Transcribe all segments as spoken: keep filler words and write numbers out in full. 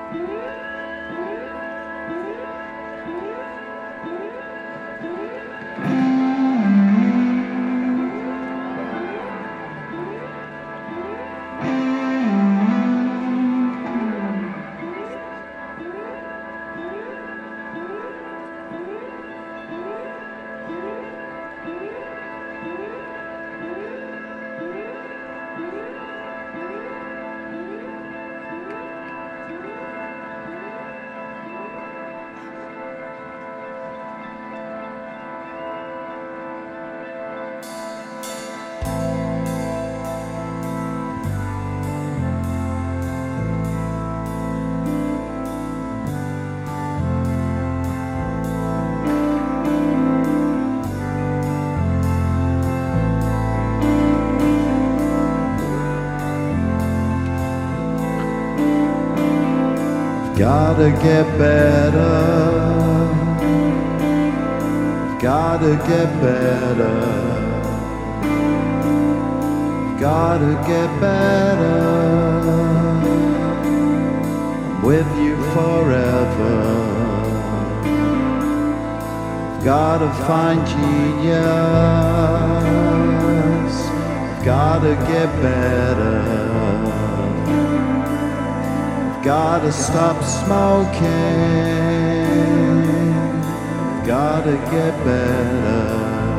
Gotta get better, gotta get better, gotta get better. I'm with you forever. Gotta find genius, gotta get better. Gotta stop smoking, gotta get better.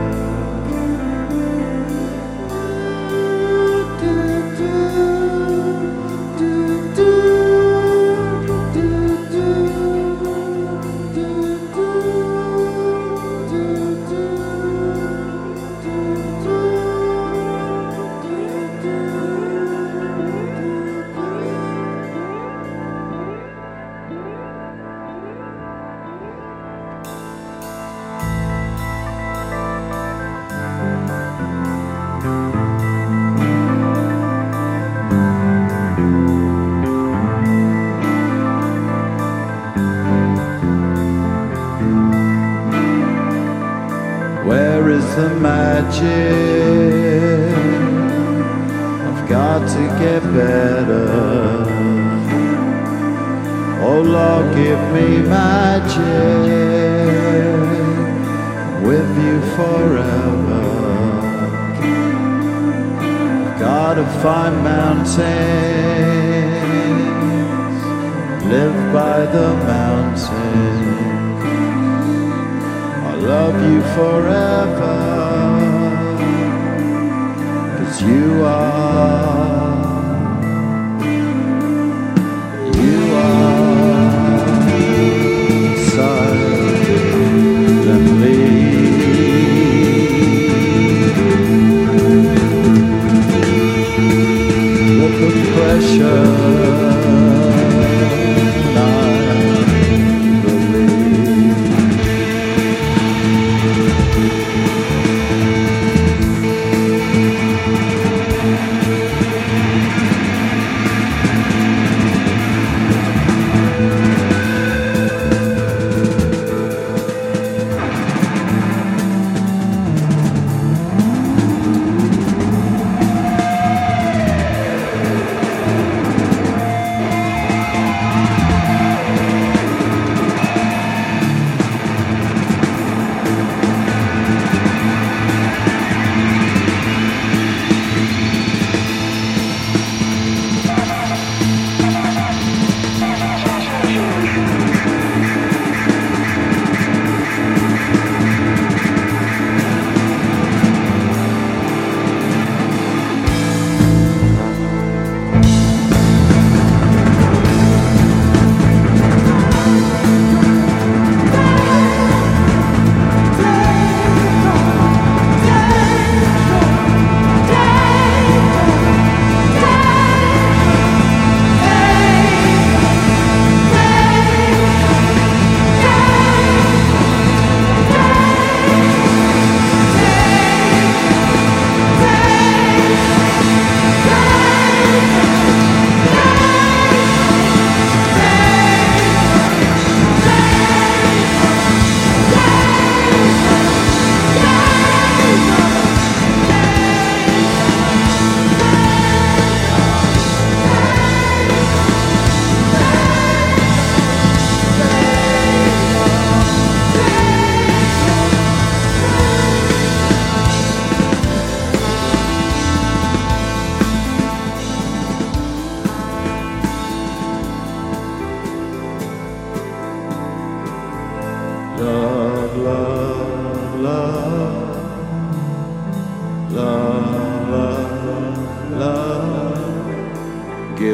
Where is the magic? I've got to get better. Oh Lord, give me magic, with you forever. Gotta find mountains, live by the mountains. Love you forever, 'cause you are, you are silently. With the pressure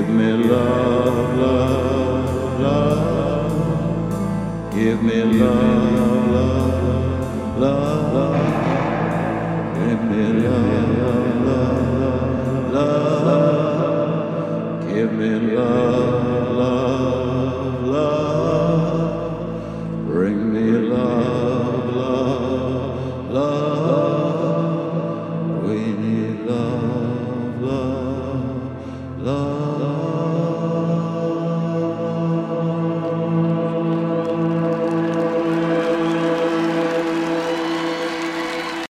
Give me love, love, love. Give me love, love, love.